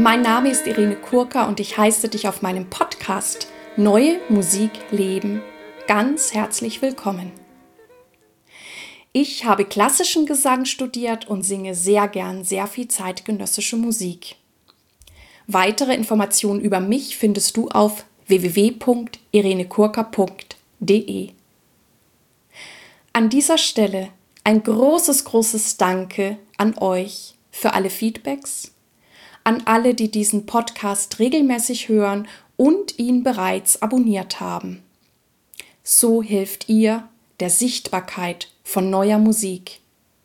Mein Name ist Irene Kurka und ich heiße dich auf meinem Podcast Neue Musik leben ganz herzlich willkommen. Ich habe klassischen Gesang studiert und singe sehr gern sehr viel zeitgenössische Musik. Weitere Informationen über mich findest du auf www.irenekurka.de. An dieser Stelle ein großes Danke an euch für alle Feedbacks, an alle, die diesen Podcast regelmäßig hören und ihn bereits abonniert haben. So hilft ihr der Sichtbarkeit von neuer Musik.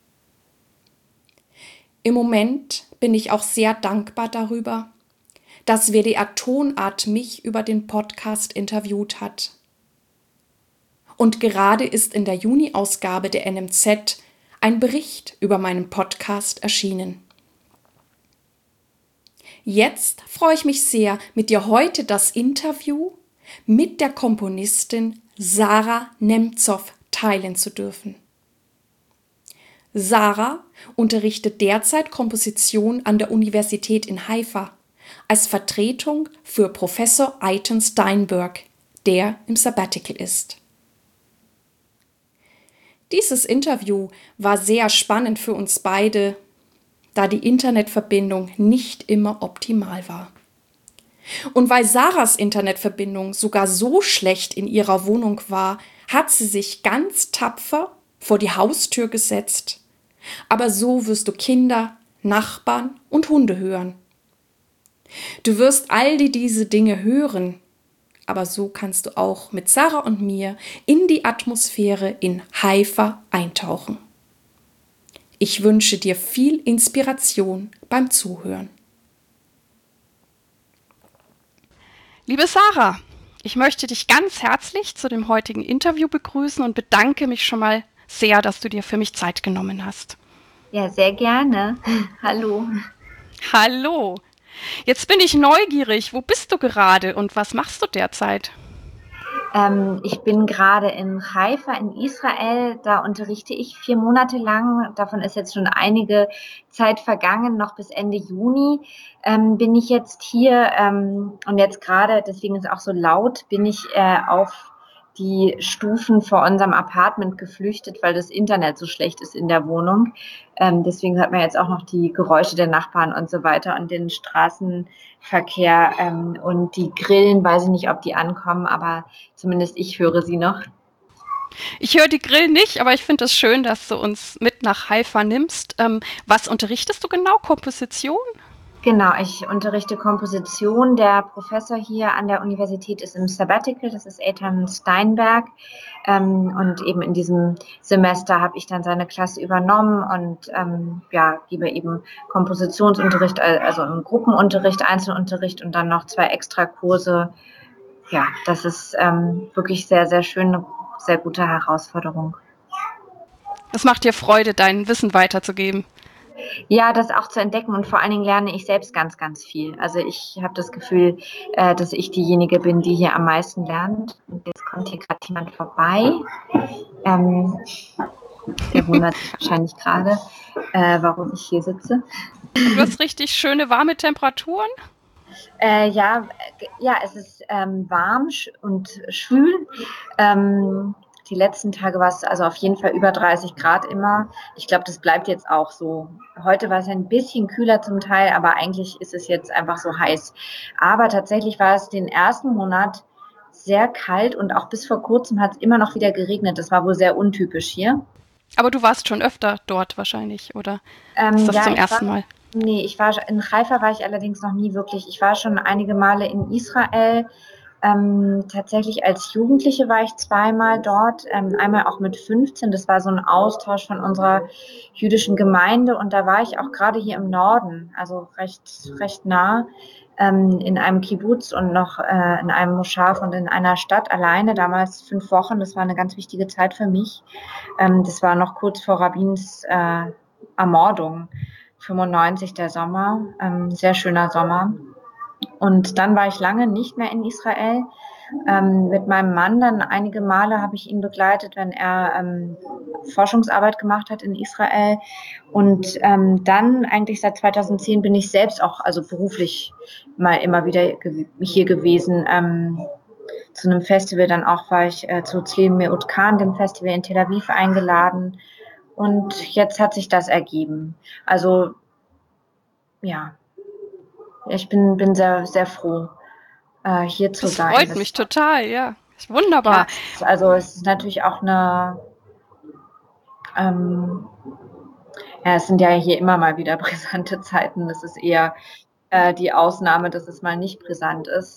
Im Moment bin ich auch sehr dankbar darüber, dass WDR Tonart mich über den Podcast interviewt hat. Und gerade ist in der Juni-Ausgabe der NMZ ein Bericht über meinen Podcast erschienen. Jetzt freue ich mich sehr, mit dir heute das Interview mit der Komponistin Sarah Nemtsov teilen zu dürfen. Sarah unterrichtet derzeit Komposition an der Universität in Haifa als Vertretung für Professor Eitan Steinberg, der im Sabbatical ist. Dieses Interview war sehr spannend für uns beide, da die Internetverbindung nicht immer optimal war. Und weil Sarahs Internetverbindung sogar so schlecht in ihrer Wohnung war, hat sie sich ganz tapfer vor die Haustür gesetzt. Aber so wirst du Kinder, Nachbarn und Hunde hören. Du wirst all diese Dinge hören, aber so kannst du auch mit Sarah und mir in die Atmosphäre in Haifa eintauchen. Ich wünsche dir viel Inspiration beim Zuhören. Liebe Sarah, ich möchte dich ganz herzlich zu dem heutigen Interview begrüßen und bedanke mich schon mal sehr, dass du dir für mich Zeit genommen hast. Ja, sehr gerne. Hallo. Hallo. Jetzt bin ich neugierig. Wo bist du gerade und was machst du derzeit? Ich bin gerade in Haifa in Israel. Da unterrichte ich 4 Monate lang. Davon ist jetzt schon einige Zeit vergangen, noch bis Ende Juni bin ich jetzt hier. Und jetzt gerade, deswegen ist es auch so laut, bin ich auf die Stufen vor unserem Apartment geflüchtet, weil das Internet so schlecht ist in der Wohnung. Deswegen hört man jetzt auch noch die Geräusche der Nachbarn und so weiter und den Straßenverkehr und die Grillen, weiß ich nicht, ob die ankommen, aber zumindest ich höre sie noch. Ich höre die Grillen nicht, aber ich finde es schön, dass du uns mit nach Haifa nimmst. Was unterrichtest du genau? Komposition? Genau, ich unterrichte Komposition. Der Professor hier an der Universität ist im Sabbatical, das ist Eitan Steinberg. Und eben in diesem Semester habe ich dann seine Klasse übernommen und gebe eben Kompositionsunterricht, also einen Gruppenunterricht, Einzelunterricht und dann noch 2 Extrakurse. Ja, das ist wirklich sehr, sehr schön, eine sehr gute Herausforderung. Es macht dir Freude, dein Wissen weiterzugeben. Ja, das auch zu entdecken und vor allen Dingen lerne ich selbst ganz viel. Also ich habe das Gefühl, dass ich diejenige bin, die hier am meisten lernt. Und jetzt kommt hier gerade jemand vorbei. Der wundert sich wahrscheinlich gerade, warum ich hier sitze. Du hast richtig schöne warme Temperaturen? Ja, es ist warm und schwül. Die letzten Tage war es also auf jeden Fall über 30 Grad immer. Ich glaube, das bleibt jetzt auch so. Heute war es ein bisschen kühler zum Teil, aber eigentlich ist es jetzt einfach so heiß. Aber tatsächlich war es den ersten Monat sehr kalt und auch bis vor kurzem hat es immer noch wieder geregnet. Das war wohl sehr untypisch hier. Aber du warst schon öfter dort wahrscheinlich, oder ist das zum ersten Mal? Nee, in Haifa war ich allerdings noch nie wirklich. Ich war schon einige Male in Israel. Tatsächlich als Jugendliche war ich 2-mal dort, einmal auch mit 15. Das war so ein Austausch von unserer jüdischen Gemeinde und da war ich auch gerade hier im Norden, also recht nah, in einem Kibbutz und noch in einem Moschaf und in einer Stadt alleine, damals 5 Wochen. Das war eine ganz wichtige Zeit für mich. Das war noch kurz vor Rabins Ermordung, 95 der Sommer, sehr schöner Sommer. Und dann war ich lange nicht mehr in Israel. Mit meinem Mann dann einige Male habe ich ihn begleitet, wenn er Forschungsarbeit gemacht hat in Israel. Und dann eigentlich seit 2010 bin ich selbst auch, also beruflich mal immer wieder hier gewesen. Zu einem Festival dann auch war ich zu Tzlil Me'ut Khan, dem Festival in Tel Aviv, eingeladen. Und jetzt hat sich das ergeben. Also ja, ich bin sehr, sehr froh, hier zu Das sein. freut mich total, ja. Ist wunderbar. Ja, also es ist natürlich auch ähm, ja, es sind ja hier immer mal wieder brisante Zeiten. Das ist eher die Ausnahme, dass es mal nicht brisant ist.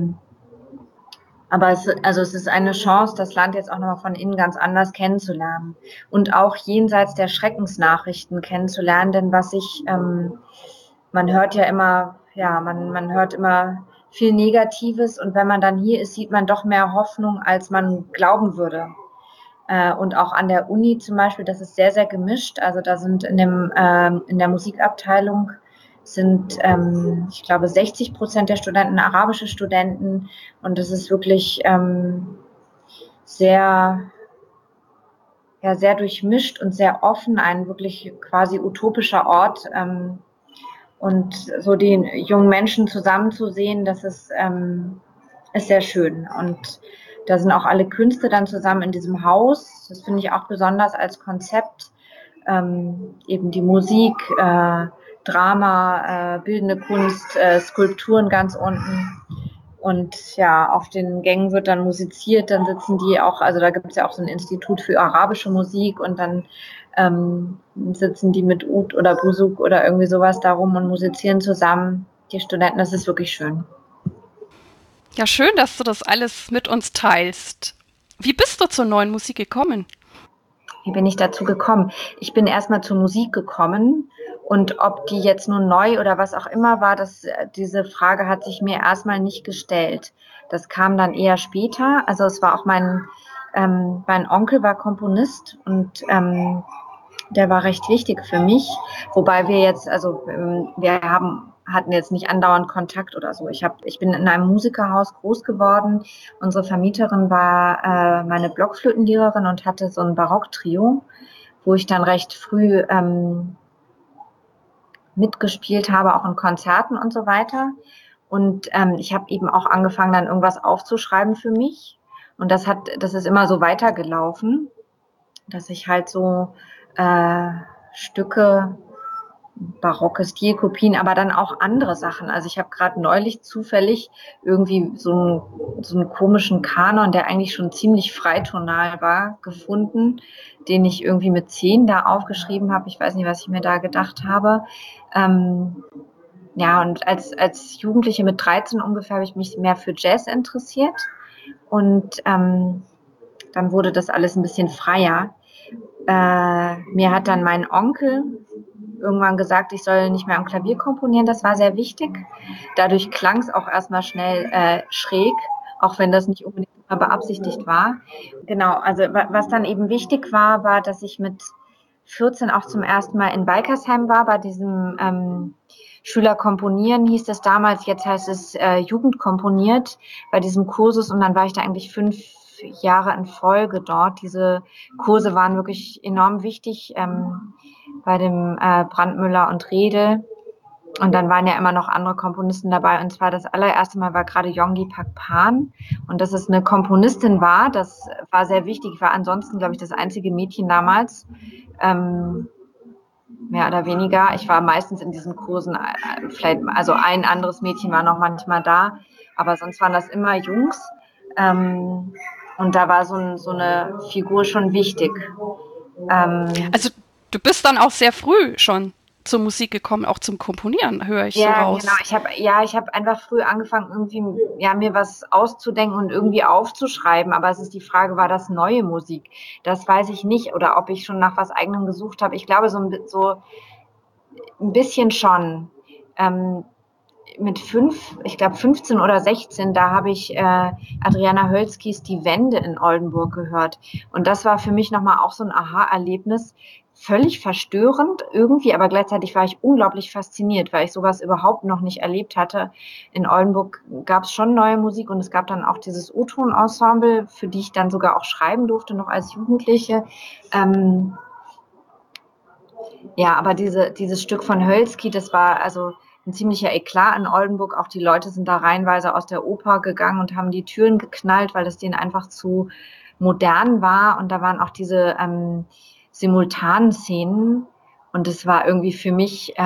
Aber es ist eine Chance, das Land jetzt auch nochmal von innen ganz anders kennenzulernen und auch jenseits der Schreckensnachrichten kennenzulernen, denn man hört ja immer, man hört immer viel Negatives und wenn man dann hier ist, sieht man doch mehr Hoffnung, als man glauben würde. Und auch an der Uni zum Beispiel, das ist sehr, sehr gemischt. Also da sind in der Musikabteilung sind, ich glaube, 60% der Studenten arabische Studenten. Und das ist wirklich sehr, ja, sehr durchmischt und sehr offen, ein wirklich quasi utopischer Ort. Und so die jungen Menschen zusammenzusehen, ist sehr schön. Und da sind auch alle Künste dann zusammen in diesem Haus. Das finde ich auch besonders als Konzept. Eben die Musik, Drama, bildende Kunst, Skulpturen ganz unten. Und ja, auf den Gängen wird dann musiziert, dann sitzen die auch, also da gibt es ja auch so ein Institut für arabische Musik und dann sitzen die mit Oud oder Busuk oder irgendwie sowas da rum und musizieren zusammen. Die Studenten, das ist wirklich schön. Ja, schön, dass du das alles mit uns teilst. Wie bist du zur neuen Musik gekommen? Wie bin ich dazu gekommen? Ich bin erstmal zur Musik gekommen und ob die jetzt nun neu oder was auch immer war, diese Frage hat sich mir erstmal nicht gestellt. Das kam dann eher später. Also es war auch mein Onkel war Komponist und der war recht wichtig für mich, wobei wir jetzt, also hatten jetzt nicht andauernd Kontakt oder so. Ich bin in einem Musikerhaus groß geworden. Unsere Vermieterin war meine Blockflötenlehrerin und hatte so ein Barocktrio, wo ich dann recht früh mitgespielt habe, auch in Konzerten und so weiter. Und ich habe eben auch angefangen, dann irgendwas aufzuschreiben für mich. Und das ist immer so weitergelaufen, dass ich halt so Stücke, barocke Stilkopien, aber dann auch andere Sachen. Also ich habe gerade neulich zufällig irgendwie so einen komischen Kanon, der eigentlich schon ziemlich freitonal war, gefunden, den ich irgendwie mit 10 da aufgeschrieben habe. Ich weiß nicht, was ich mir da gedacht habe. Ja, und als Jugendliche mit 13 ungefähr habe ich mich mehr für Jazz interessiert. Und dann wurde das alles ein bisschen freier. Mir hat dann mein Onkel irgendwann gesagt, ich soll nicht mehr am Klavier komponieren. Das war sehr wichtig. Dadurch klang es auch erstmal schnell schräg, auch wenn das nicht unbedingt immer beabsichtigt war. Genau, also was dann eben wichtig war, dass ich mit 14 auch zum ersten Mal in Weikersheim war, bei diesem Schüler komponieren hieß es damals, jetzt heißt es Jugend komponiert, bei diesem Kursus und dann war ich da eigentlich 5 Jahre in Folge dort. Diese Kurse waren wirklich enorm wichtig bei dem Brandmüller und Redel. Und dann waren ja immer noch andere Komponisten dabei. Und zwar das allererste Mal war gerade Yonggi Pakpan. Und dass es eine Komponistin war, das war sehr wichtig. Ich war ansonsten, glaube ich, das einzige Mädchen damals. Mehr oder weniger. Ich war meistens in diesen Kursen, vielleicht, also ein anderes Mädchen war noch manchmal da, aber sonst waren das immer Jungs. Und da war so eine Figur schon wichtig. Also du bist dann auch sehr früh schon zur Musik gekommen, auch zum Komponieren, höre ich so Ja, genau. raus. Ich habe einfach früh angefangen, irgendwie mir was auszudenken und irgendwie aufzuschreiben. Aber es ist die Frage, war das neue Musik? Das weiß ich nicht. Oder ob ich schon nach was Eigenem gesucht habe. Ich glaube, so ein bisschen schon. mit 15 oder 16, da habe ich Adriana Hölzkis Die Wende in Oldenburg gehört. Und das war für mich nochmal auch so ein Aha-Erlebnis. Völlig verstörend irgendwie, aber gleichzeitig war ich unglaublich fasziniert, weil ich sowas überhaupt noch nicht erlebt hatte. In Oldenburg gab es schon neue Musik und es gab dann auch dieses O-Ton-Ensemble, für die ich dann sogar auch schreiben durfte, noch als Jugendliche. Ja, aber dieses Stück von Hölzky, das war also ein ziemlicher Eklat in Oldenburg. Auch die Leute sind da reihenweise aus der Oper gegangen und haben die Türen geknallt, weil das denen einfach zu modern war. Und da waren auch diese simultanen Szenen. Und es war irgendwie für mich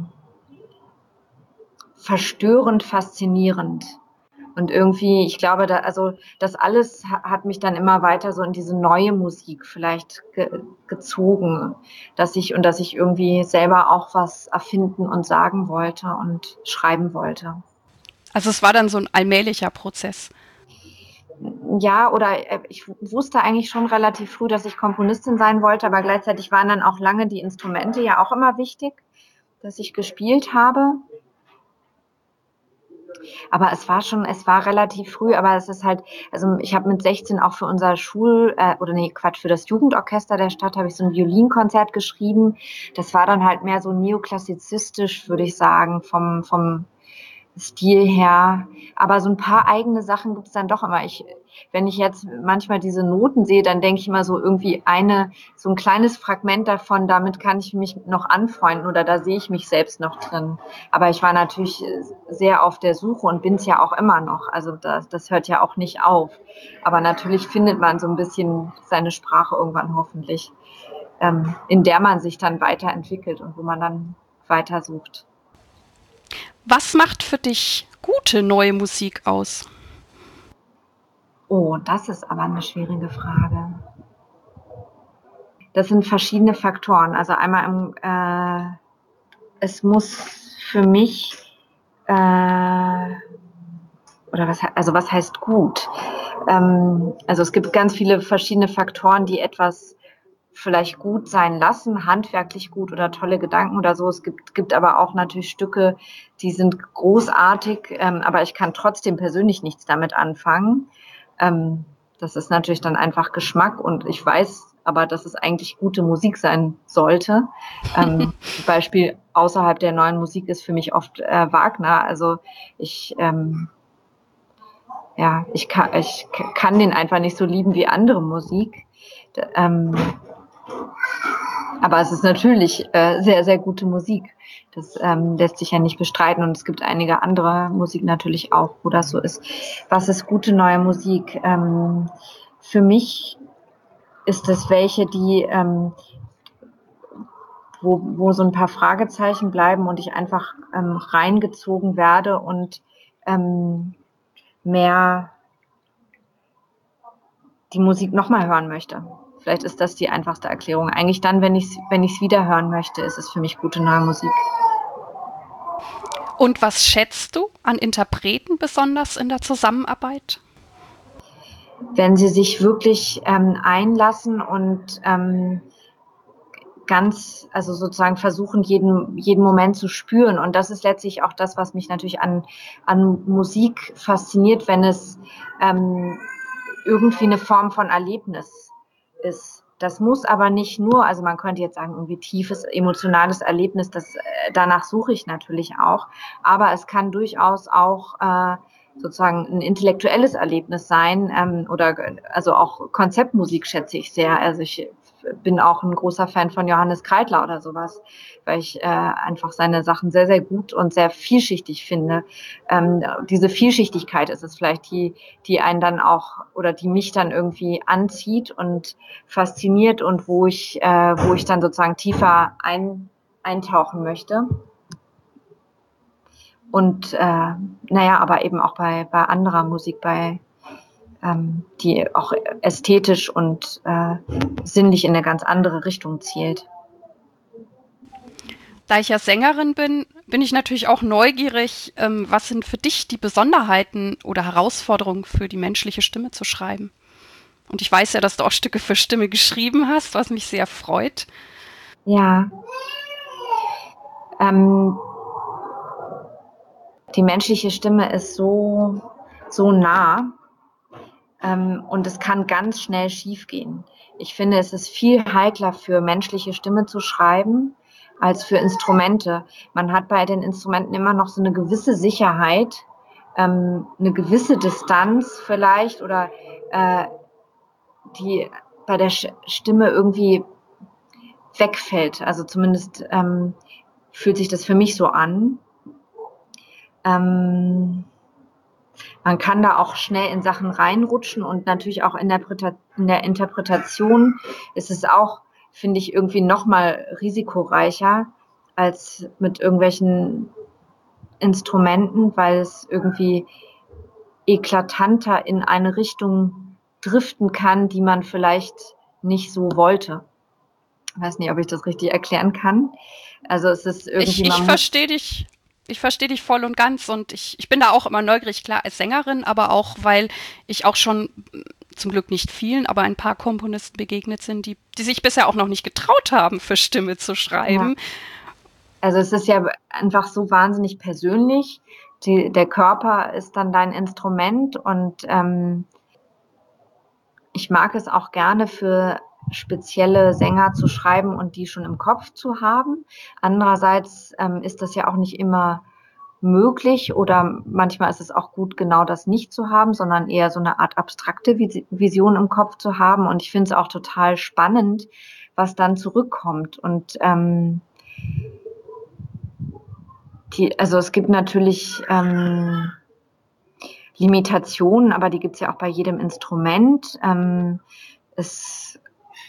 verstörend faszinierend. Und irgendwie, ich glaube, das alles hat mich dann immer weiter so in diese neue Musik vielleicht gezogen, dass ich irgendwie selber auch was erfinden und sagen wollte und schreiben wollte. Also es war dann so ein allmählicher Prozess. Ja, oder ich wusste eigentlich schon relativ früh, dass ich Komponistin sein wollte, aber gleichzeitig waren dann auch lange die Instrumente ja auch immer wichtig, dass ich gespielt habe. Aber es war relativ früh, aber es ist halt, also ich habe mit 16 auch für unser für das Jugendorchester der Stadt habe ich so ein Violinkonzert geschrieben. Das war dann halt mehr so neoklassizistisch, würde ich sagen, vom Stil her. Aber so ein paar eigene Sachen gibt es dann doch immer. Wenn ich jetzt manchmal diese Noten sehe, dann denke ich immer so irgendwie so ein kleines Fragment davon, damit kann ich mich noch anfreunden oder da sehe ich mich selbst noch drin. Aber ich war natürlich sehr auf der Suche und bin es ja auch immer noch. Also das hört ja auch nicht auf. Aber natürlich findet man so ein bisschen seine Sprache irgendwann hoffentlich, in der man sich dann weiterentwickelt und wo man dann weitersucht. Was macht für dich gute neue Musik aus? Oh, das ist aber eine schwierige Frage. Das sind verschiedene Faktoren. Also einmal es muss für mich was heißt gut? Also es gibt ganz viele verschiedene Faktoren, die etwas vielleicht gut sein lassen, handwerklich gut oder tolle Gedanken oder so. Es gibt aber auch natürlich Stücke, die sind großartig, aber ich kann trotzdem persönlich nichts damit anfangen. Das ist natürlich dann einfach Geschmack und ich weiß aber, dass es eigentlich gute Musik sein sollte. Beispiel außerhalb der neuen Musik ist für mich oft Wagner. Also ich kann den einfach nicht so lieben wie andere Musik. Aber es ist natürlich sehr, sehr gute Musik. Das lässt sich ja nicht bestreiten. Und es gibt einige andere Musik natürlich auch, wo das so ist. Was ist gute neue Musik? Für mich ist es welche, die wo so ein paar Fragezeichen bleiben und ich einfach reingezogen werde und mehr die Musik nochmal hören möchte. Vielleicht ist das die einfachste Erklärung. Eigentlich dann, wenn ich es wieder hören möchte, ist es für mich gute neue Musik. Und was schätzt du an Interpreten besonders in der Zusammenarbeit? Wenn sie sich wirklich einlassen und also sozusagen versuchen, jeden Moment zu spüren. Und das ist letztlich auch das, was mich natürlich an Musik fasziniert, wenn es irgendwie eine Form von Erlebnis ist. Das muss aber nicht nur, also man könnte jetzt sagen, irgendwie tiefes emotionales Erlebnis, danach suche ich natürlich auch, aber es kann durchaus auch sozusagen ein intellektuelles Erlebnis sein, oder also auch Konzeptmusik schätze ich sehr. Also ich bin auch ein großer Fan von Johannes Kreidler oder sowas, weil ich einfach seine Sachen sehr, sehr gut und sehr vielschichtig finde. Diese Vielschichtigkeit ist es vielleicht, die einen dann auch oder die mich dann irgendwie anzieht und fasziniert und wo ich dann sozusagen tiefer eintauchen möchte. Und aber eben auch bei anderer Musik, die auch ästhetisch und sinnlich in eine ganz andere Richtung zielt. Da ich ja Sängerin bin, bin ich natürlich auch neugierig, was sind für dich die Besonderheiten oder Herausforderungen für die menschliche Stimme zu schreiben? Und ich weiß ja, dass du auch Stücke für Stimme geschrieben hast, was mich sehr freut. Ja. Die menschliche Stimme ist so nah, und es kann ganz schnell schiefgehen. Ich finde, es ist viel heikler für menschliche Stimme zu schreiben als für Instrumente. Man hat bei den Instrumenten immer noch so eine gewisse Sicherheit, eine gewisse Distanz vielleicht oder die bei der Stimme irgendwie wegfällt. Also zumindest fühlt sich das für mich so an. Man kann da auch schnell in Sachen reinrutschen und natürlich auch in der Interpretation ist es auch, finde ich, irgendwie noch mal risikoreicher als mit irgendwelchen Instrumenten, weil es irgendwie eklatanter in eine Richtung driften kann, die man vielleicht nicht so wollte. Ich weiß nicht, ob ich das richtig erklären kann. Also es ist irgendwie, Ich verstehe dich. Ich verstehe dich voll und ganz und ich bin da auch immer neugierig, klar, als Sängerin, aber auch, weil ich auch schon zum Glück nicht vielen, aber ein paar Komponisten begegnet sind, die sich bisher auch noch nicht getraut haben, für Stimme zu ja, schreiben. also es ist ja einfach so wahnsinnig persönlich. Der Körper ist dann dein Instrument und ich mag es auch gerne für spezielle Sänger zu schreiben und die schon im Kopf zu haben. Andererseits ist das ja auch nicht immer möglich oder manchmal ist es auch gut, genau das nicht zu haben, sondern eher so eine Art abstrakte Vision im Kopf zu haben. Und ich finde es auch total spannend, was dann zurückkommt. Und also es gibt natürlich Limitationen, aber die gibt es ja auch bei jedem Instrument. Es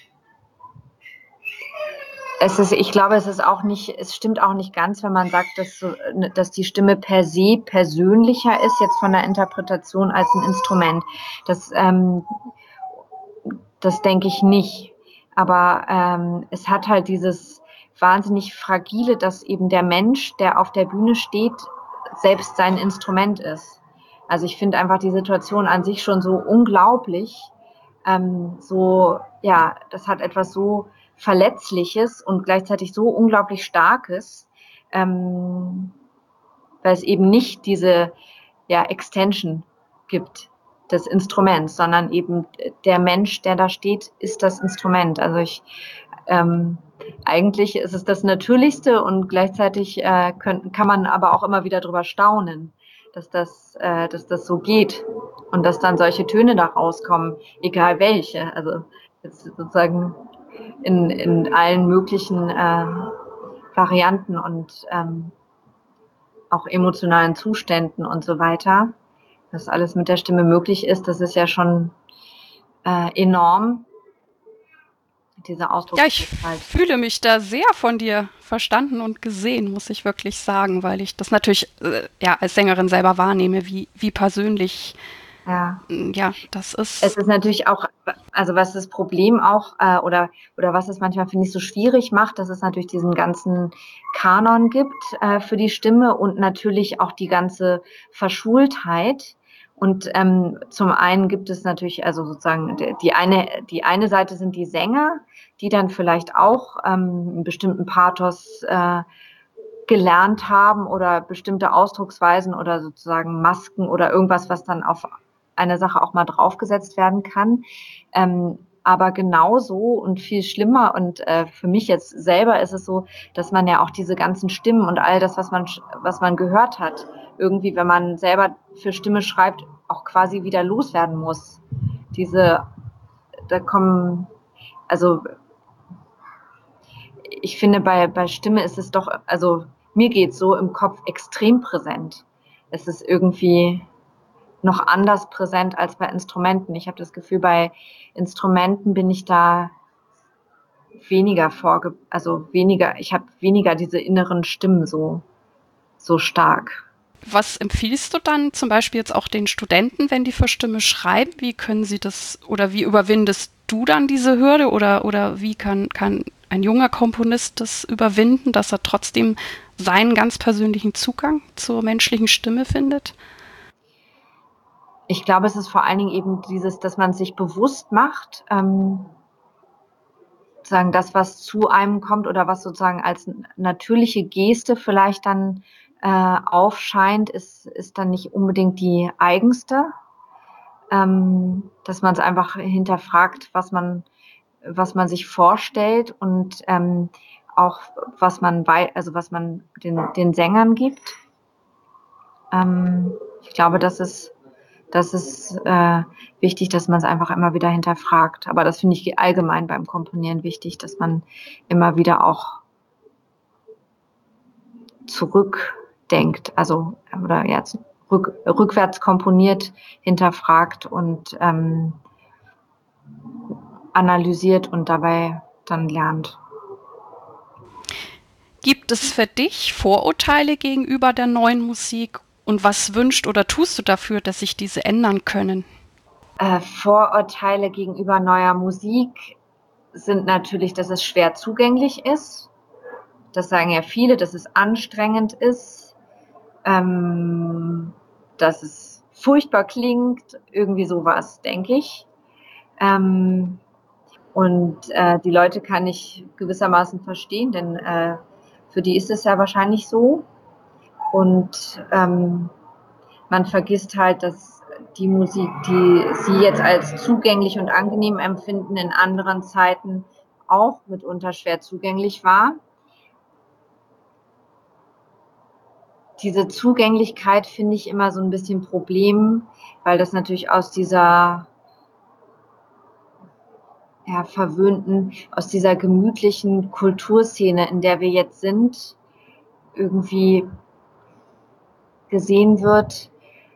ich glaube, es stimmt auch nicht ganz, wenn man sagt, dass die Stimme per se persönlicher ist, jetzt von der Interpretation als ein Instrument. Das denke ich nicht. Aber es hat halt dieses wahnsinnig Fragile, dass eben der Mensch, der auf der Bühne steht, selbst sein Instrument ist. Also ich finde einfach die Situation an sich schon so unglaublich. Ja, das hat etwas so Verletzliches und gleichzeitig so unglaublich Starkes, weil es eben nicht diese Extension gibt des Instruments, sondern eben der Mensch, der da steht, ist das Instrument. Also eigentlich ist es das Natürlichste und gleichzeitig kann man aber auch immer wieder drüber staunen, dass das so geht und dass dann solche Töne da rauskommen, egal welche. Also jetzt sozusagen in allen möglichen Varianten und auch emotionalen Zuständen und so weiter. Dass alles mit der Stimme möglich ist, das ist ja schon enorm, diese Ja, ich Ausdrucksvielfalt. fühle mich da sehr von dir verstanden und gesehen, muss ich wirklich sagen, weil ich das natürlich ja als Sängerin selber wahrnehme, wie persönlich Ja. ja das Es ist. ist natürlich auch, also was das Problem auch, oder was es manchmal, finde ich, so schwierig macht, dass es natürlich diesen ganzen Kanon gibt für die Stimme und natürlich auch die ganze Verschultheit. Und zum einen gibt es natürlich, also sozusagen, die eine Seite sind die Sänger, die dann vielleicht auch einen bestimmten Pathos gelernt haben oder bestimmte Ausdrucksweisen oder sozusagen Masken oder irgendwas, was dann auf eine Sache auch mal draufgesetzt werden kann. Aber genauso und viel schlimmer und für mich jetzt selber ist es so, dass man ja auch diese ganzen Stimmen und all das, was man gehört hat, irgendwie, wenn man selber für Stimme schreibt, auch quasi wieder loswerden muss. Da kommen, also ich finde, bei Stimme ist es doch, also mir geht's so im Kopf extrem präsent. Es ist irgendwie noch anders präsent als bei Instrumenten. Ich habe das Gefühl, bei Instrumenten bin ich da ich habe weniger diese inneren Stimmen so stark. Was empfiehlst du dann zum Beispiel jetzt auch den Studenten, wenn die für Stimme schreiben? Wie können sie das oder wie überwindest du dann diese Hürde oder wie kann ein junger Komponist das überwinden, dass er trotzdem seinen ganz persönlichen Zugang zur menschlichen Stimme findet? Ich glaube, es ist vor allen Dingen eben dieses, dass man sich bewusst macht, sozusagen das, was zu einem kommt oder was sozusagen als natürliche Geste vielleicht dann aufscheint, ist dann nicht unbedingt die eigenste. Dass man es einfach hinterfragt, was man sich vorstellt und auch was man den Sängern gibt. Ich glaube, das ist wichtig, dass man es einfach immer wieder hinterfragt. Aber das finde ich allgemein beim Komponieren wichtig, dass man immer wieder auch zurückdenkt, also oder jetzt rückwärts komponiert, hinterfragt und analysiert und dabei dann lernt. Gibt es für dich Vorurteile gegenüber der neuen Musik und was wünscht oder tust du dafür, dass sich diese ändern können? Vorurteile gegenüber neuer Musik sind natürlich, dass es schwer zugänglich ist. Das sagen ja viele, dass es anstrengend ist, dass es furchtbar klingt, irgendwie sowas, denke ich. Und die Leute kann ich gewissermaßen verstehen, denn für die ist es ja wahrscheinlich so. Und man vergisst halt, dass die Musik, die sie jetzt als zugänglich und angenehm empfinden, in anderen Zeiten auch mitunter schwer zugänglich war. Diese Zugänglichkeit finde ich immer so ein bisschen Problem, weil das natürlich aus dieser verwöhnten, aus dieser gemütlichen Kulturszene, in der wir jetzt sind, irgendwie gesehen wird.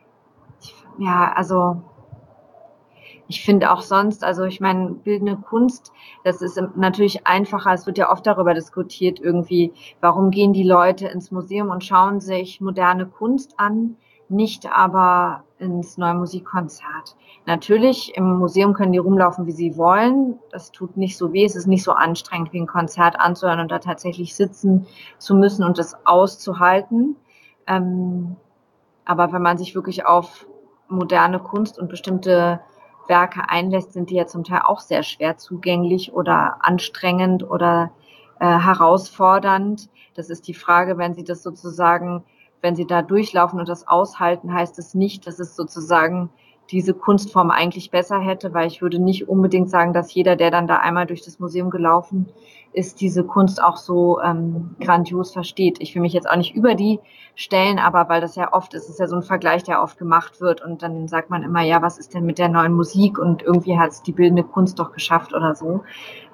Ich finde auch sonst, also ich meine, bildende Kunst, das ist natürlich einfacher, es wird ja oft darüber diskutiert irgendwie, warum gehen die Leute ins Museum und schauen sich moderne Kunst an, nicht aber ins Neue Musikkonzert. Natürlich, im Museum können die rumlaufen, wie sie wollen, das tut nicht so weh, es ist nicht so anstrengend, wie ein Konzert anzuhören und da tatsächlich sitzen zu müssen und das auszuhalten. Aber wenn man sich wirklich auf moderne Kunst und bestimmte Werke einlässt, sind die ja zum Teil auch sehr schwer zugänglich oder anstrengend oder herausfordernd. Das ist die Frage, wenn Sie das sozusagen, wenn Sie da durchlaufen und das aushalten, heißt es nicht, dass es sozusagen diese Kunstform eigentlich besser hätte, weil ich würde nicht unbedingt sagen, dass jeder, der dann da einmal durch das Museum gelaufen ist, diese Kunst auch so grandios versteht. Ich will mich jetzt auch nicht über die stellen, aber weil das ja oft ist, ist ja so ein Vergleich, der oft gemacht wird und dann sagt man immer, ja, was ist denn mit der neuen Musik und irgendwie hat es die bildende Kunst doch geschafft oder so.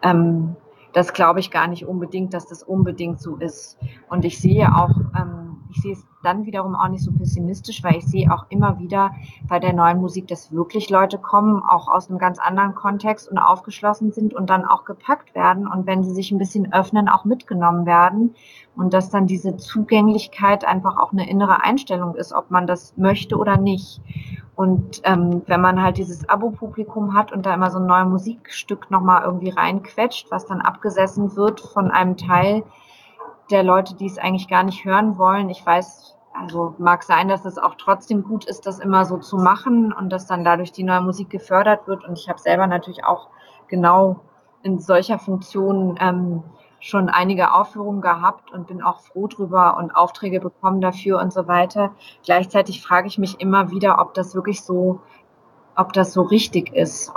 Das glaube ich gar nicht unbedingt, dass das unbedingt so ist. Und ich sehe auch, ich sehe es dann wiederum auch nicht so pessimistisch, weil ich sehe auch immer wieder bei der neuen Musik, dass wirklich Leute kommen, auch aus einem ganz anderen Kontext und aufgeschlossen sind und dann auch gepackt werden und wenn sie sich ein bisschen öffnen, auch mitgenommen werden und dass dann diese Zugänglichkeit einfach auch eine innere Einstellung ist, ob man das möchte oder nicht. Und wenn man halt dieses Abo-Publikum hat und da immer so ein neues Musikstück nochmal irgendwie reinquetscht, was dann abgesessen wird von einem Teil der Leute, die es eigentlich gar nicht hören wollen. Ich weiß, also mag sein, dass es auch trotzdem gut ist, das immer so zu machen und dass dann dadurch die neue Musik gefördert wird. Und ich habe selber natürlich auch genau in solcher Funktion schon einige Aufführungen gehabt und bin auch froh drüber und Aufträge bekommen dafür und so weiter. Gleichzeitig frage ich mich immer wieder, ob das wirklich so, ob das so richtig ist,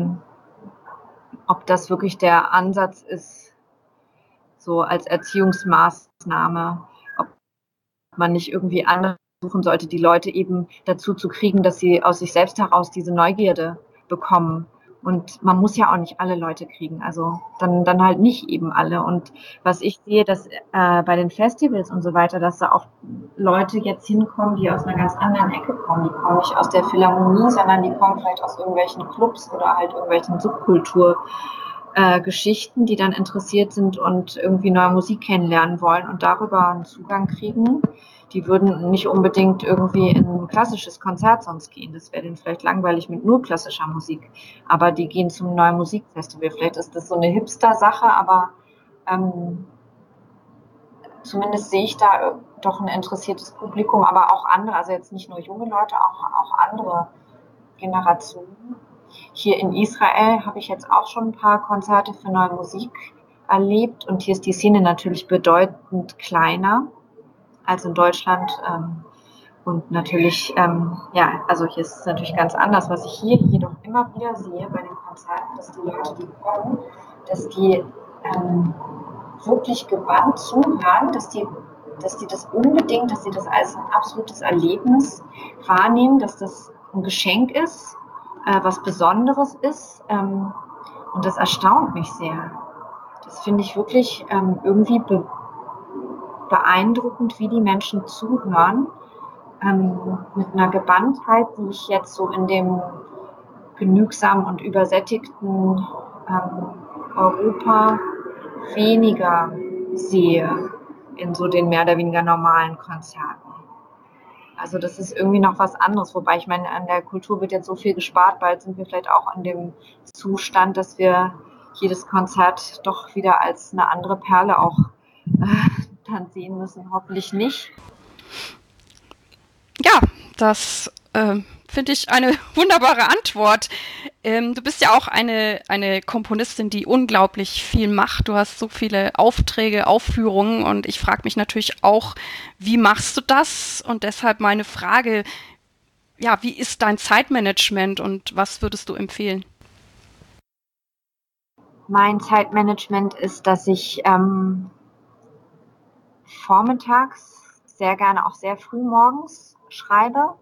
ob das wirklich der Ansatz ist, so als Erziehungsmaßnahme, ob man nicht irgendwie anders suchen sollte, die Leute eben dazu zu kriegen, dass sie aus sich selbst heraus diese Neugierde bekommen. Und man muss ja auch nicht alle Leute kriegen, also dann halt nicht eben alle. Und was ich sehe, dass bei den Festivals und so weiter, dass da auch Leute jetzt hinkommen, die aus einer ganz anderen Ecke kommen. Die kommen nicht aus der Philharmonie, sondern die kommen vielleicht aus irgendwelchen Clubs oder halt irgendwelchen Subkulturgeschichten, die dann interessiert sind und irgendwie neue Musik kennenlernen wollen und darüber einen Zugang kriegen. Die würden nicht unbedingt irgendwie in ein klassisches Konzert sonst gehen. Das wäre denen vielleicht langweilig mit nur klassischer Musik. Aber die gehen zum neuen Musikfestival. Vielleicht ist das so eine Hipster-Sache, aber zumindest sehe ich da doch ein interessiertes Publikum, aber auch andere, also jetzt nicht nur junge Leute, auch andere Generationen. Hier in Israel habe ich jetzt auch schon ein paar Konzerte für neue Musik erlebt und hier ist die Szene natürlich bedeutend kleiner. als in Deutschland. Und natürlich, also hier ist es natürlich ganz anders, was ich hier jedoch immer wieder sehe bei den Konzerten, dass die Leute, die kommen, dass die wirklich gebannt zuhören, dass die das unbedingt, dass sie das als ein absolutes Erlebnis wahrnehmen, dass das ein Geschenk ist, was Besonderes ist. Und das erstaunt mich sehr. Das finde ich wirklich irgendwie beeindruckend, wie die Menschen zuhören. Mit einer Gebanntheit, die ich jetzt so in dem genügsamen und übersättigten Europa weniger sehe in so den mehr oder weniger normalen Konzerten. Also das ist irgendwie noch was anderes, wobei ich meine, an der Kultur wird jetzt so viel gespart, bald sind wir vielleicht auch an dem Zustand, dass wir jedes Konzert doch wieder als eine andere Perle auch dann sehen müssen, hoffentlich nicht. Ja, das finde ich eine wunderbare Antwort. Du bist ja auch eine Komponistin, die unglaublich viel macht. Du hast so viele Aufträge, Aufführungen und ich frage mich natürlich auch, wie machst du das? Und deshalb meine Frage, ja, wie ist dein Zeitmanagement und was würdest du empfehlen? Mein Zeitmanagement ist, dass ich vormittags sehr gerne auch sehr früh morgens schreibe.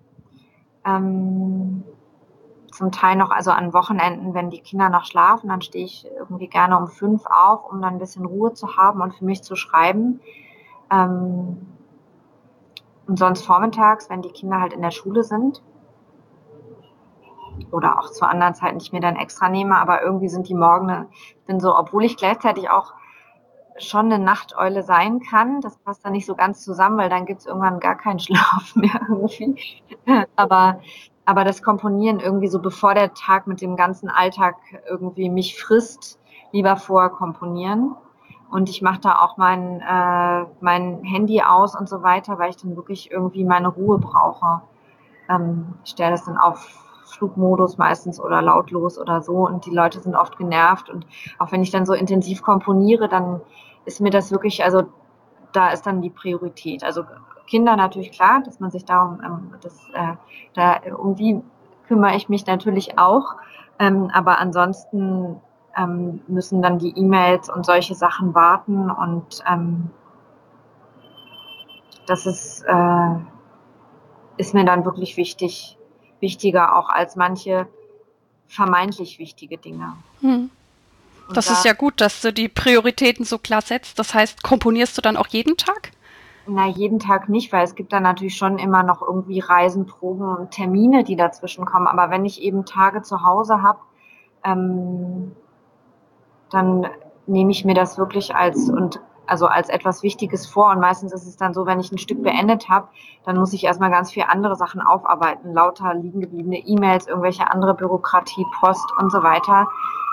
Zum Teil noch, also an Wochenenden, wenn die Kinder noch schlafen, dann stehe ich irgendwie gerne um 5 auf, um dann ein bisschen Ruhe zu haben und für mich zu schreiben. Und sonst vormittags, wenn die Kinder halt in der Schule sind oder auch zu anderen Zeiten, die ich mir dann extra nehme, aber irgendwie sind die Morgen, bin so, obwohl ich gleichzeitig auch schon eine Nachteule sein kann, das passt dann nicht so ganz zusammen, weil dann gibt's irgendwann gar keinen Schlaf mehr irgendwie. Aber das Komponieren irgendwie so, bevor der Tag mit dem ganzen Alltag irgendwie mich frisst, lieber vorher komponieren. Und ich mache da auch mein Handy aus und so weiter, weil ich dann wirklich irgendwie meine Ruhe brauche. Ich stelle das dann auf Flugmodus meistens oder lautlos oder so und die Leute sind oft genervt und auch wenn ich dann so intensiv komponiere, dann ist mir das wirklich, also da ist dann die Priorität. Also Kinder natürlich klar, dass man sich darum, da irgendwie kümmere ich mich natürlich auch, aber ansonsten müssen dann die E-Mails und solche Sachen warten und das ist mir dann wirklich wichtiger auch als manche vermeintlich wichtige Dinge. Das ist ja gut, dass du die Prioritäten so klar setzt. Das heißt, komponierst du dann auch jeden Tag? Na, jeden Tag nicht, weil es gibt dann natürlich schon immer noch irgendwie Reisen, Proben und Termine, die dazwischen kommen. Aber wenn ich eben Tage zu Hause habe, dann nehme ich mir das wirklich als etwas Wichtiges vor. Und meistens ist es dann so, wenn ich ein Stück beendet habe, dann muss ich erstmal ganz viel andere Sachen aufarbeiten. Lauter liegen gebliebene E-Mails, irgendwelche andere Bürokratie, Post und so weiter.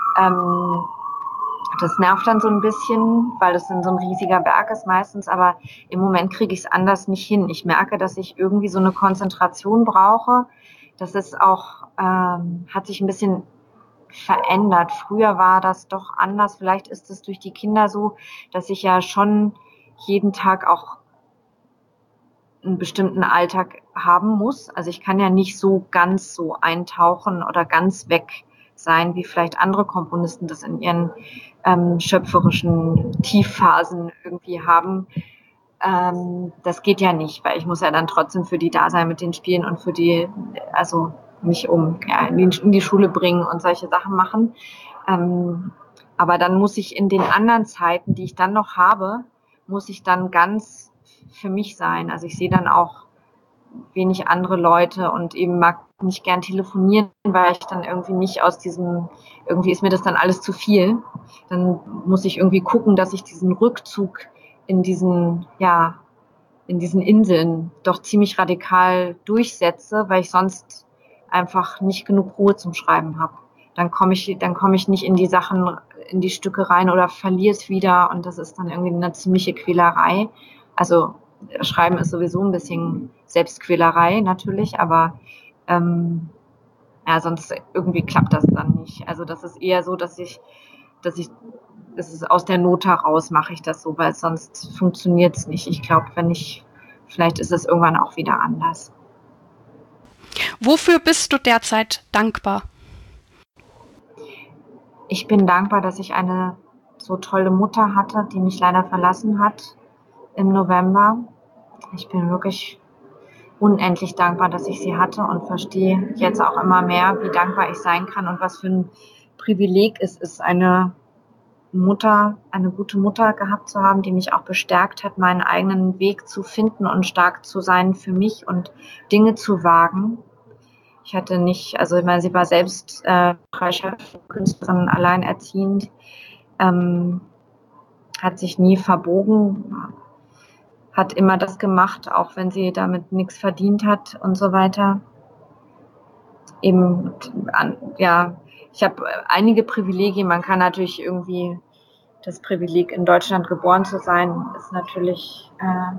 Das nervt dann so ein bisschen, weil das dann so ein riesiger Berg ist meistens, aber im Moment kriege ich es anders nicht hin. Ich merke, dass ich irgendwie so eine Konzentration brauche. Das ist auch, hat sich ein bisschen verändert. Früher war das doch anders. Vielleicht ist es durch die Kinder so, dass ich ja schon jeden Tag auch einen bestimmten Alltag haben muss. Also ich kann ja nicht so ganz so eintauchen oder ganz weg sein, wie vielleicht andere Komponisten das in ihren schöpferischen Tiefphasen irgendwie haben. Das geht ja nicht, weil ich muss ja dann trotzdem für die da sein mit den Spielen und für die, also mich in die Schule bringen und solche Sachen machen. Aber dann muss ich in den anderen Zeiten, die ich dann noch habe, muss ich dann ganz für mich sein. Also ich sehe dann auch wenig andere Leute und eben mag nicht gern telefonieren, weil ich dann irgendwie nicht aus diesem, irgendwie ist mir das dann alles zu viel. Dann muss ich irgendwie gucken, dass ich diesen Rückzug in diesen Inseln doch ziemlich radikal durchsetze, weil ich sonst einfach nicht genug Ruhe zum Schreiben habe. Dann komme ich nicht in die Sachen, in die Stücke rein oder verliere es wieder und das ist dann irgendwie eine ziemliche Quälerei. Also Schreiben ist sowieso ein bisschen Selbstquälerei natürlich, aber sonst irgendwie klappt das dann nicht. Also das ist eher so, dass ich es ist aus der Not heraus, mache ich das so, weil sonst funktioniert es nicht. Ich glaube, vielleicht ist es irgendwann auch wieder anders. Wofür bist du derzeit dankbar? Ich bin dankbar, dass ich eine so tolle Mutter hatte, die mich leider verlassen hat im November. Ich bin wirklich unendlich dankbar, dass ich sie hatte und verstehe jetzt auch immer mehr, wie dankbar ich sein kann und was für ein Privileg es ist, eine gute Mutter gehabt zu haben, die mich auch bestärkt hat, meinen eigenen Weg zu finden und stark zu sein für mich und Dinge zu wagen. Ich hatte nicht, also ich meine, sie war selbst freischaffende Künstlerin, alleinerziehend, hat sich nie verbogen, hat immer das gemacht, auch wenn sie damit nichts verdient hat und so weiter. Eben, ja, ich habe einige Privilegien. Man kann natürlich irgendwie das Privileg, in Deutschland geboren zu sein, ist natürlich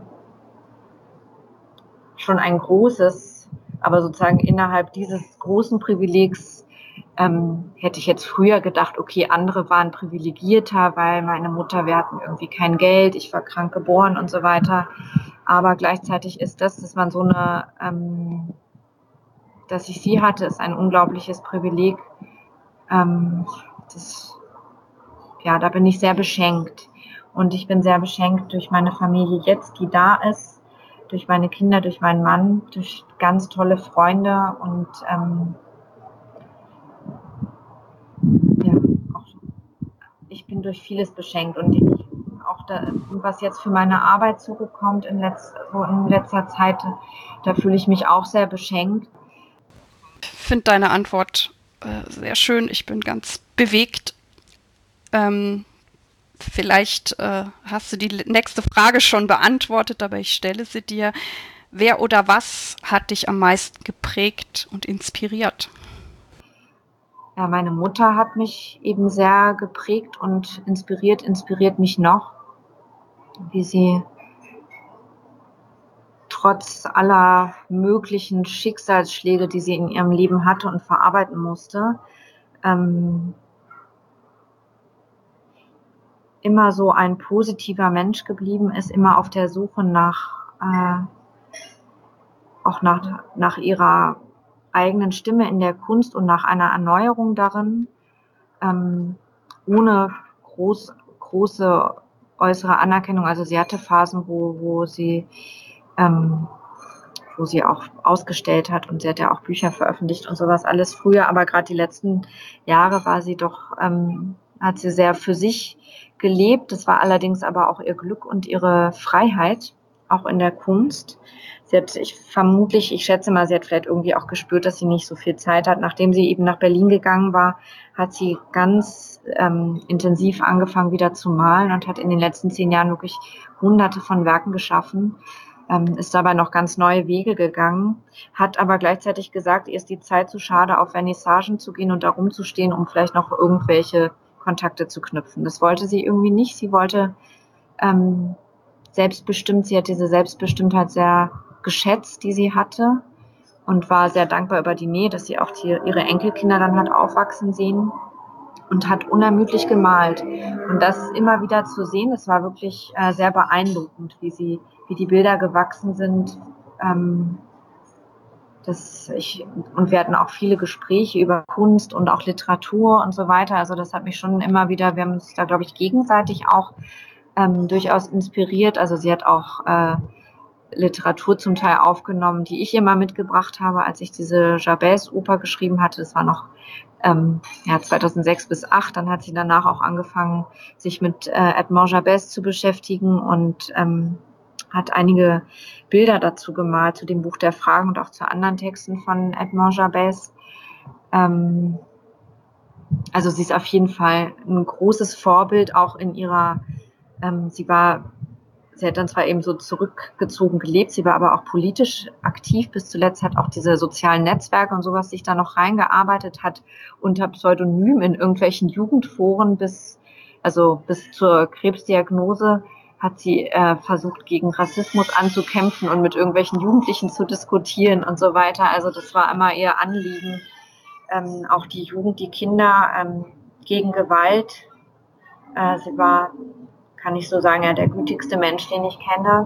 schon ein großes, aber sozusagen innerhalb dieses großen Privilegs hätte ich jetzt früher gedacht, okay, andere waren privilegierter, weil meine Mutter, wir hatten irgendwie kein Geld, ich war krank geboren und so weiter. Aber gleichzeitig ist dass man so eine, dass ich sie hatte, ist ein unglaubliches Privileg. Da bin ich sehr beschenkt. Und ich bin sehr beschenkt durch meine Familie jetzt, die da ist, durch meine Kinder, durch meinen Mann, durch ganz tolle Freunde und ich bin durch vieles beschenkt und was jetzt für meine Arbeit zugekommt in letzter Zeit, da fühle ich mich auch sehr beschenkt. Ich finde deine Antwort sehr schön. Ich bin ganz bewegt. Vielleicht hast du die nächste Frage schon beantwortet, aber ich stelle sie dir. Wer oder was hat dich am meisten geprägt und inspiriert? Ja, meine Mutter hat mich eben sehr geprägt und inspiriert mich noch, wie sie trotz aller möglichen Schicksalsschläge, die sie in ihrem Leben hatte und verarbeiten musste, immer so ein positiver Mensch geblieben ist, immer auf der Suche nach ihrer eigenen Stimme in der Kunst und nach einer Erneuerung darin, ohne große äußere Anerkennung. Also sie hatte Phasen, wo sie auch ausgestellt hat und sie hat ja auch Bücher veröffentlicht und sowas alles früher, aber gerade die letzten Jahre hat sie sehr für sich gelebt. Das war allerdings aber auch ihr Glück und ihre Freiheit, auch in der Kunst. Ich schätze mal, sie hat vielleicht irgendwie auch gespürt, dass sie nicht so viel Zeit hat. Nachdem sie eben nach Berlin gegangen war, hat sie ganz intensiv angefangen wieder zu malen und hat in den letzten 10 Jahren wirklich Hunderte von Werken geschaffen. Ist dabei noch ganz neue Wege gegangen, hat aber gleichzeitig gesagt, ihr ist die Zeit zu schade, auf Vernissagen zu gehen und da rumzustehen, um vielleicht noch irgendwelche Kontakte zu knüpfen. Das wollte sie irgendwie nicht. Sie wollte selbstbestimmt, sie hat diese Selbstbestimmtheit sehr geschätzt, die sie hatte und war sehr dankbar über die Nähe, dass sie auch ihre Enkelkinder dann hat aufwachsen sehen und hat unermüdlich gemalt. Und das immer wieder zu sehen, das war wirklich sehr beeindruckend, wie die Bilder gewachsen sind. Und wir hatten auch viele Gespräche über Kunst und auch Literatur und so weiter. Also das hat mich schon immer wieder, wir haben uns da, glaube ich, gegenseitig auch durchaus inspiriert. Also sie hat auch Literatur zum Teil aufgenommen, die ich ihr mal mitgebracht habe, als ich diese Jabez-Oper geschrieben hatte. Das war noch 2006 bis 2008. Dann hat sie danach auch angefangen, sich mit Edmond Jabez zu beschäftigen und hat einige Bilder dazu gemalt, zu dem Buch der Fragen und auch zu anderen Texten von Edmond Jabez. Also sie ist auf jeden Fall ein großes Vorbild, auch in ihrer, sie hat dann zwar eben so zurückgezogen gelebt, sie war aber auch politisch aktiv bis zuletzt, hat auch diese sozialen Netzwerke und sowas sich da noch reingearbeitet, hat unter Pseudonym in irgendwelchen Jugendforen bis zur Krebsdiagnose hat sie versucht, gegen Rassismus anzukämpfen und mit irgendwelchen Jugendlichen zu diskutieren und so weiter. Also das war immer ihr Anliegen, auch die Jugend, die Kinder gegen Gewalt Sie war, kann ich so sagen, ja, der gütigste Mensch, den ich kenne.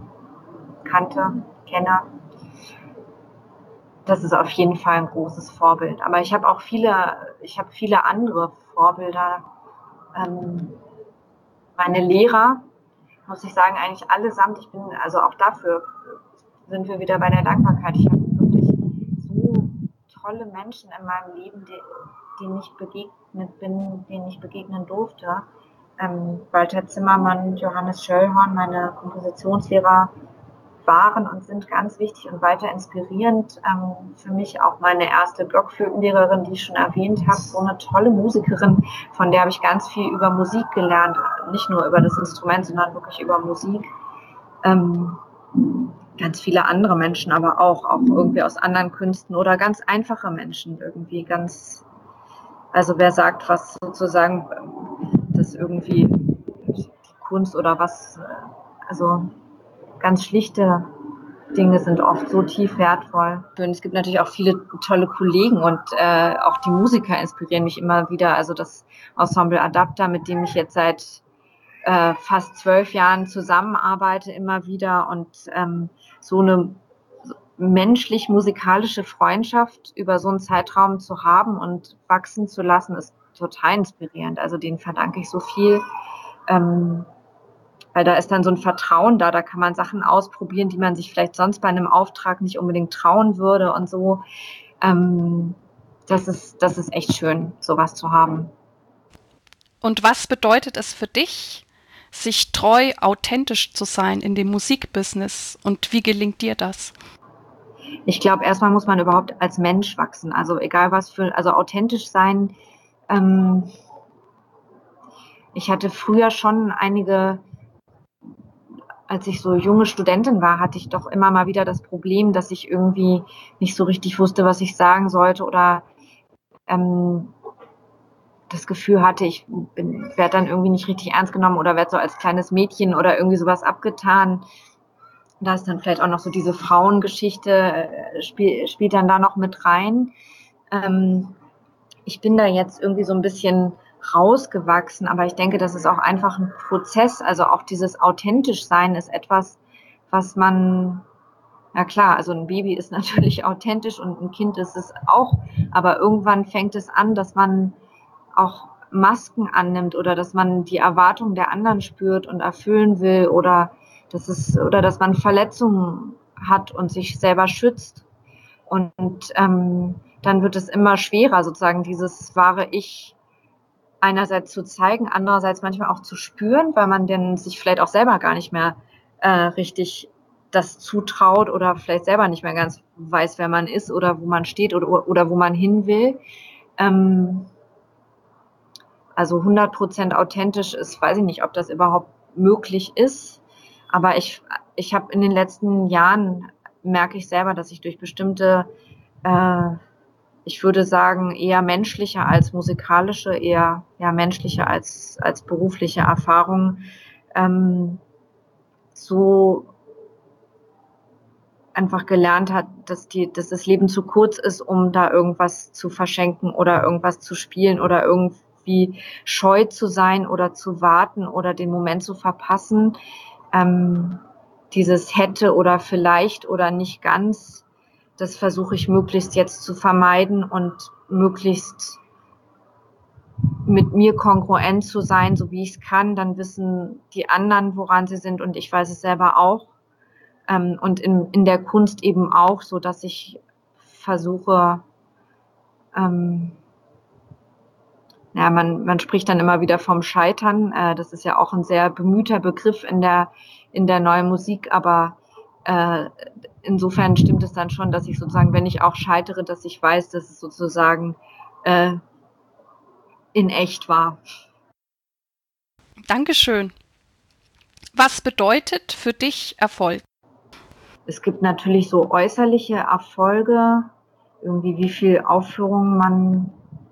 Das ist auf jeden Fall ein großes Vorbild. Aber ich habe viele andere Vorbilder. Meine Lehrer, muss ich sagen, eigentlich allesamt. Also auch dafür sind wir wieder bei der Dankbarkeit. Ich habe wirklich so tolle Menschen in meinem Leben, denen ich begegnen durfte. Walter Zimmermann, Johannes Schöllhorn, meine Kompositionslehrer, waren und sind ganz wichtig und weiter inspirierend. Für mich auch meine erste Blockflötenlehrerin, die ich schon erwähnt habe, so eine tolle Musikerin, von der habe ich ganz viel über Musik gelernt. Nicht nur über das Instrument, sondern wirklich über Musik. Ganz viele andere Menschen, aber auch irgendwie aus anderen Künsten oder ganz einfache Menschen irgendwie also wer sagt, was sozusagen das irgendwie die Kunst oder was, also ganz schlichte Dinge sind oft so tief wertvoll. Und es gibt natürlich auch viele tolle Kollegen und auch die Musiker inspirieren mich immer wieder. Also das Ensemble Adapter, mit dem ich jetzt seit fast 12 Jahren zusammenarbeite, immer wieder und so eine menschlich-musikalische Freundschaft über so einen Zeitraum zu haben und wachsen zu lassen, ist total inspirierend. Also denen verdanke ich so viel. Weil da ist dann so ein Vertrauen da kann man Sachen ausprobieren, die man sich vielleicht sonst bei einem Auftrag nicht unbedingt trauen würde und so. Das ist echt schön, sowas zu haben. Und was bedeutet es für dich, sich treu, authentisch zu sein in dem Musikbusiness? Und wie gelingt dir das? Ich glaube, erstmal muss man überhaupt als Mensch wachsen. Also egal also authentisch sein. Ich hatte früher schon als ich so junge Studentin war, hatte ich doch immer mal wieder das Problem, dass ich irgendwie nicht so richtig wusste, was ich sagen sollte oder das Gefühl hatte, ich werde dann irgendwie nicht richtig ernst genommen oder werde so als kleines Mädchen oder irgendwie sowas abgetan. Da ist dann vielleicht auch noch so diese Frauengeschichte, spielt dann da noch mit rein. Ich bin da jetzt irgendwie so ein bisschen rausgewachsen, aber ich denke, das ist auch einfach ein Prozess. Also auch dieses authentisch sein ist etwas, was man, na klar, also ein Baby ist natürlich authentisch und ein Kind ist es auch, aber irgendwann fängt es an, dass man auch Masken annimmt oder dass man die Erwartungen der anderen spürt und erfüllen will oder dass man Verletzungen hat und sich selber schützt. Und dann wird es immer schwerer, sozusagen dieses wahre Ich einerseits zu zeigen, andererseits manchmal auch zu spüren, weil man denn sich vielleicht auch selber gar nicht mehr richtig das zutraut oder vielleicht selber nicht mehr ganz weiß, wer man ist oder wo man steht oder wo man hin will. Also 100% authentisch ist, weiß ich nicht, ob das überhaupt möglich ist. Aber ich habe in den letzten Jahren, merke ich selber, dass ich durch bestimmte, ich würde sagen, eher menschliche als musikalische, eher ja, menschliche als berufliche Erfahrungen, so einfach gelernt hat, dass das Leben zu kurz ist, um da irgendwas zu verschenken oder irgendwas zu spielen oder irgendwie scheu zu sein oder zu warten oder den Moment zu verpassen. Dieses hätte oder vielleicht oder nicht ganz, das versuche ich möglichst jetzt zu vermeiden und möglichst mit mir kongruent zu sein, so wie ich es kann. Dann wissen die anderen, woran sie sind und ich weiß es selber auch. Und in der Kunst eben auch, so dass ich versuche, ja, man spricht dann immer wieder vom Scheitern. Das ist ja auch ein sehr bemühter Begriff in der neuen Musik, aber insofern stimmt es dann schon, dass ich sozusagen, wenn ich auch scheitere, dass ich weiß, dass es sozusagen in echt war. Dankeschön. Was bedeutet für dich Erfolg? Es gibt natürlich so äußerliche Erfolge, irgendwie wie viel Aufführungen man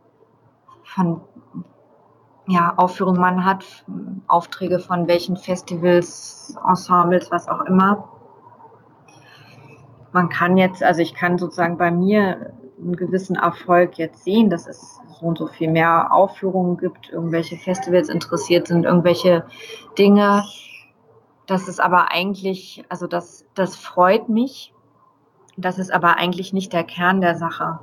hat, Aufträge von welchen Festivals, Ensembles, was auch immer. Ich kann sozusagen bei mir einen gewissen Erfolg jetzt sehen, dass es so und so viel mehr Aufführungen gibt, irgendwelche Festivals interessiert sind, irgendwelche Dinge. Das ist aber eigentlich, also das freut mich. Das ist aber eigentlich nicht der Kern der Sache.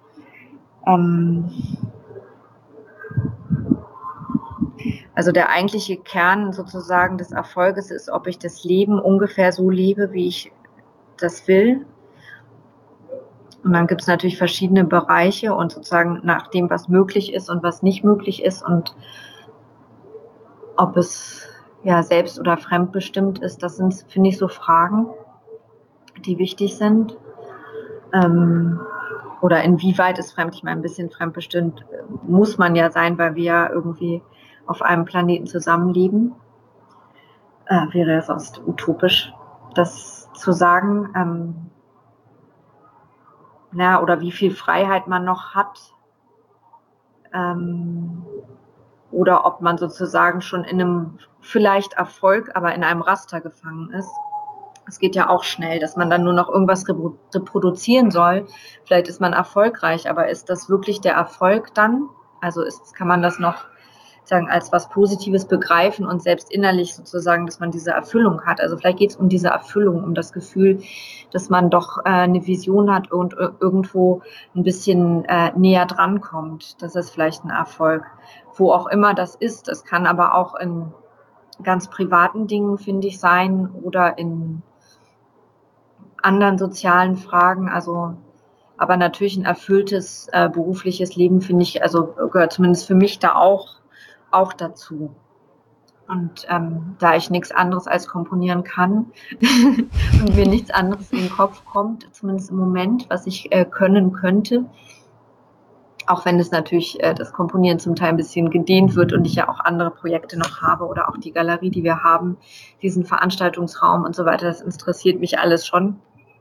Also der eigentliche Kern sozusagen des Erfolges ist, ob ich das Leben ungefähr so lebe, wie ich das will. Und dann gibt es natürlich verschiedene Bereiche und sozusagen nach dem, was möglich ist und was nicht möglich ist und ob es ja selbst- oder fremdbestimmt ist, das sind, finde ich, so Fragen, die wichtig sind. Oder inwieweit ist fremd? Ich meine, ein bisschen fremdbestimmt muss man ja sein, weil wir ja irgendwie auf einem Planeten zusammenleben. Wäre ja sonst utopisch, das zu sagen. Oder wie viel Freiheit man noch hat. Oder ob man sozusagen schon in einem vielleicht Erfolg, aber in einem Raster gefangen ist. Es geht ja auch schnell, dass man dann nur noch irgendwas reproduzieren soll. Vielleicht ist man erfolgreich, aber ist das wirklich der Erfolg dann? Also kann man das noch sagen als was Positives begreifen und selbst innerlich sozusagen, dass man diese Erfüllung hat. Also vielleicht geht es um diese Erfüllung, um das Gefühl, dass man doch eine Vision hat und irgendwo ein bisschen näher dran kommt. Das ist vielleicht ein Erfolg. Wo auch immer das ist. Das kann aber auch in ganz privaten Dingen, finde ich, sein oder in anderen sozialen Fragen. Also, aber natürlich ein erfülltes berufliches Leben, finde ich, also gehört zumindest für mich da auch dazu. Und da ich nichts anderes als komponieren kann und mir nichts anderes in den Kopf kommt, zumindest im Moment, was ich können könnte, auch wenn es natürlich das Komponieren zum Teil ein bisschen gedehnt wird und ich ja auch andere Projekte noch habe oder auch die Galerie, die wir haben, diesen Veranstaltungsraum und so weiter, das interessiert mich alles schon.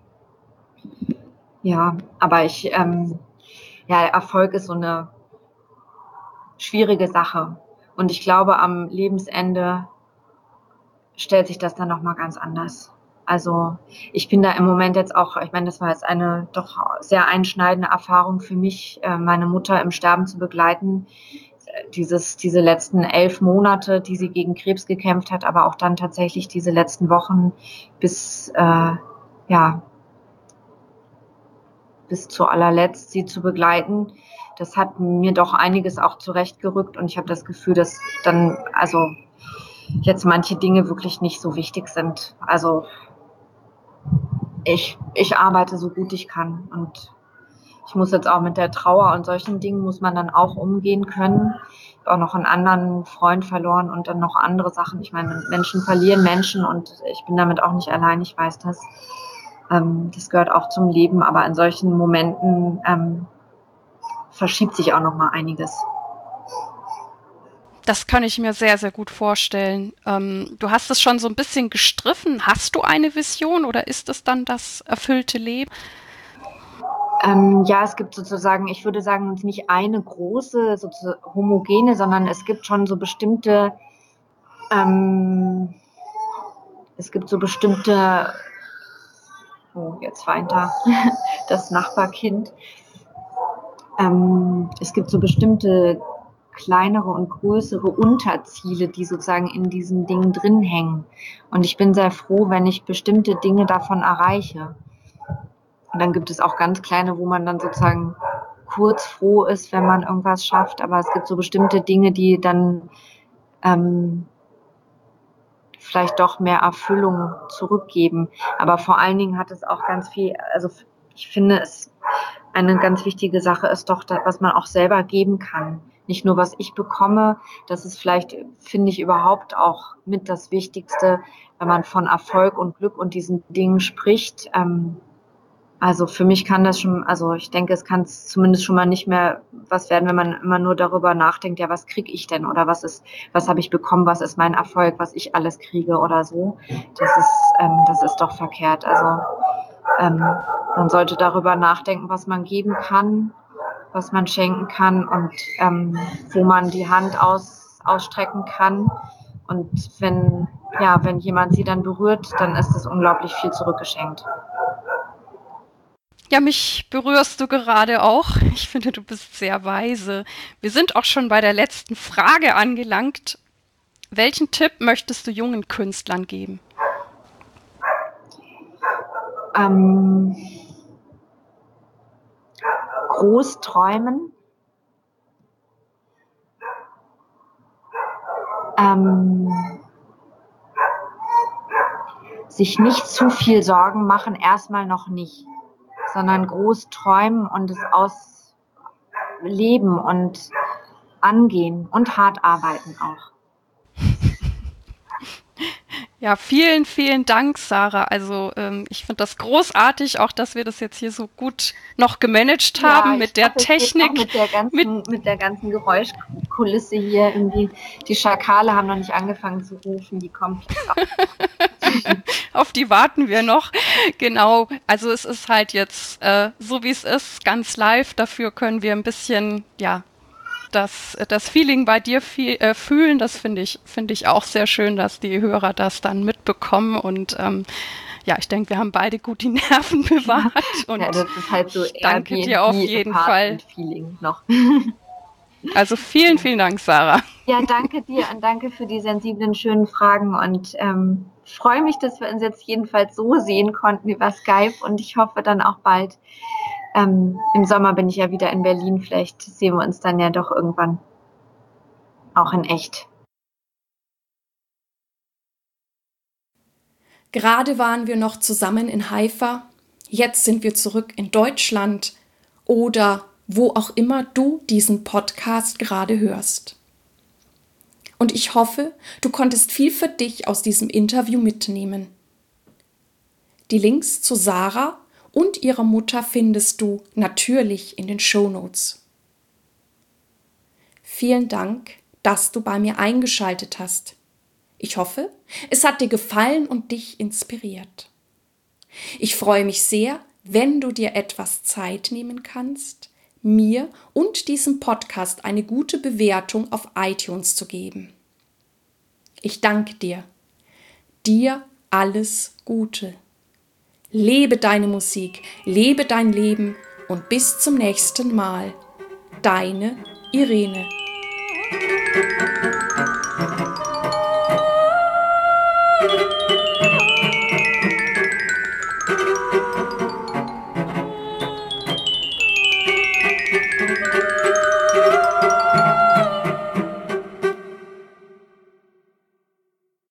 Ja, aber Erfolg ist so eine schwierige Sache. Und ich glaube, am Lebensende stellt sich das dann nochmal ganz anders. Also ich bin da im Moment jetzt auch, ich meine, das war jetzt eine doch sehr einschneidende Erfahrung für mich, meine Mutter im Sterben zu begleiten. Diese letzten 11 Monate, die sie gegen Krebs gekämpft hat, aber auch dann tatsächlich diese letzten Wochen bis zu allerletzt sie zu begleiten, das hat mir doch einiges auch zurechtgerückt und ich habe das Gefühl, dass dann also jetzt manche Dinge wirklich nicht so wichtig sind. Also ich arbeite so gut ich kann und ich muss jetzt auch mit der Trauer und solchen Dingen muss man dann auch umgehen können. Ich habe auch noch einen anderen Freund verloren und dann noch andere Sachen. Ich meine, Menschen verlieren Menschen und ich bin damit auch nicht allein, ich weiß das. Das gehört auch zum Leben, aber in solchen Momenten verschiebt sich auch noch mal einiges. Das kann ich mir sehr, sehr gut vorstellen. Du hast es schon so ein bisschen gestriffen. Hast du eine Vision oder ist es dann das erfüllte Leben? Ja, es gibt sozusagen, ich würde sagen, nicht eine große, homogene, sondern es gibt schon so bestimmte, oh, jetzt weint da das Nachbarkind. Es gibt so bestimmte kleinere und größere Unterziele, die sozusagen in diesen Dingen drin hängen. Und ich bin sehr froh, wenn ich bestimmte Dinge davon erreiche. Und dann gibt es auch ganz kleine, wo man dann sozusagen kurz froh ist, wenn man irgendwas schafft. Aber es gibt so bestimmte Dinge, die dann vielleicht doch mehr Erfüllung zurückgeben. Aber vor allen Dingen hat es auch ganz viel, also ich finde es eine ganz wichtige Sache ist doch, was man auch selber geben kann. Nicht nur, was ich bekomme, das ist vielleicht, finde ich, überhaupt auch mit das Wichtigste, wenn man von Erfolg und Glück und diesen Dingen spricht. Also für mich kann das schon, also ich denke, es kann zumindest schon mal nicht mehr was werden, wenn man immer nur darüber nachdenkt, ja, was kriege ich denn oder was habe ich bekommen, was ist mein Erfolg, was ich alles kriege oder so. Das ist doch verkehrt. Also man sollte darüber nachdenken, was man geben kann, was man schenken kann und wo man die Hand ausstrecken kann. Und wenn jemand sie dann berührt, dann ist es unglaublich viel zurückgeschenkt. Ja, mich berührst du gerade auch. Ich finde, du bist sehr weise. Wir sind auch schon bei der letzten Frage angelangt. Welchen Tipp möchtest du jungen Künstlern geben? Groß träumen, sich nicht zu viel Sorgen machen, erstmal noch nicht, sondern groß träumen und es ausleben und angehen und hart arbeiten auch. Ja, vielen, vielen Dank, Sarah. Also ich finde das großartig, auch dass wir das jetzt hier so gut noch gemanagt haben mit der Technik. Mit der ganzen Geräuschkulisse hier. Irgendwie, die Schakale haben noch nicht angefangen zu rufen, die kommen Auf die warten wir noch. Genau, also es ist halt jetzt so, wie es ist, ganz live. Dafür können wir ein bisschen, ja, das Feeling bei dir fühlen. Das finde ich auch sehr schön, dass die Hörer das dann mitbekommen. Und ja, ich denke, wir haben beide gut die Nerven bewahrt. Und ja, das ist halt so danke dir auf jeden Fall. Feeling noch. Also vielen, vielen Dank, Sarah. Ja, danke dir und danke für die sensiblen, schönen Fragen. Und freue mich, dass wir uns jetzt jedenfalls so sehen konnten über Skype. Und ich hoffe dann auch bald. Im Sommer bin ich ja wieder in Berlin. Vielleicht sehen wir uns dann ja doch irgendwann auch in echt. Gerade waren wir noch zusammen in Haifa. Jetzt sind wir zurück in Deutschland oder wo auch immer du diesen Podcast gerade hörst. Und ich hoffe, du konntest viel für dich aus diesem Interview mitnehmen. Die Links zu Sarah und ihrer Mutter findest du natürlich in den Shownotes. Vielen Dank, dass du bei mir eingeschaltet hast. Ich hoffe, es hat dir gefallen und dich inspiriert. Ich freue mich sehr, wenn du dir etwas Zeit nehmen kannst, mir und diesem Podcast eine gute Bewertung auf iTunes zu geben. Ich danke dir. Dir alles Gute. Lebe deine Musik, lebe dein Leben und bis zum nächsten Mal. Deine Irene.